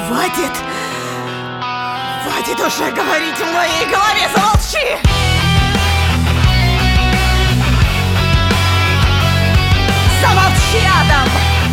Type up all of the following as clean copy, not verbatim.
Хватит! Хватит уже говорить в моей голове, замолчи! Замолчи, Адам!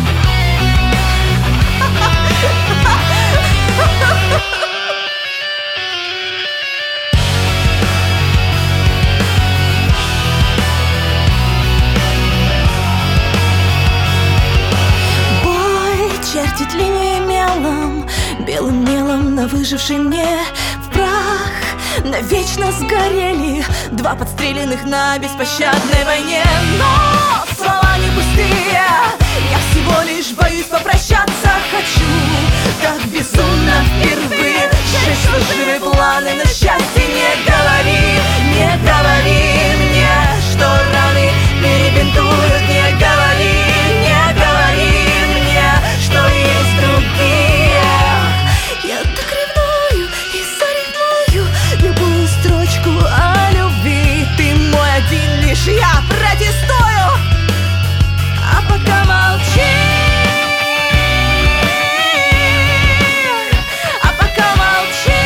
Чертит линии мелом, белым мелом на выживший мне в прах. Навечно сгорели два подстреленных на беспощадной войне. Но слова не пустые, я всего лишь боюсь попрощаться. Хочу так безумно впервые сжечь лживые планы на счастье. Не говори мне, что раны перебинтуют. Не говори мне, что есть другие. Я так ревную и заревную любую строчку о любви. Ты мой один лишь, я протестую. А пока молчи, а пока молчи.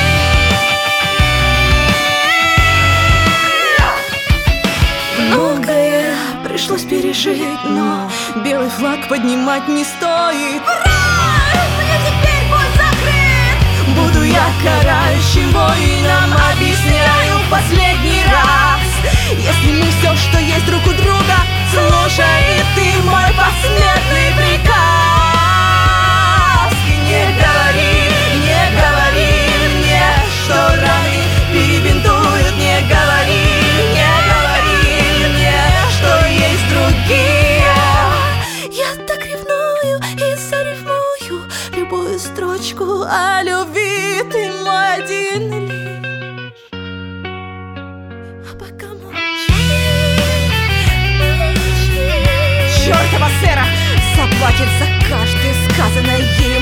Многое пришлось пережить, но белый флаг поднимать не стоит. Ура! Мне теперь путь закрыт. Буду я карающим воином, объясняю в последний раз. Если мы все, что есть друг у друга, слушай и ты мой посмертный приказ. И не говори мне, что раны перебинтуют. Не говори мне, что есть другие. Я так ревную и заревную любую строчку о любви. Ты мой один лишь. А пока молчи. Чёртова Сэра заплатит за каждое сказанное ей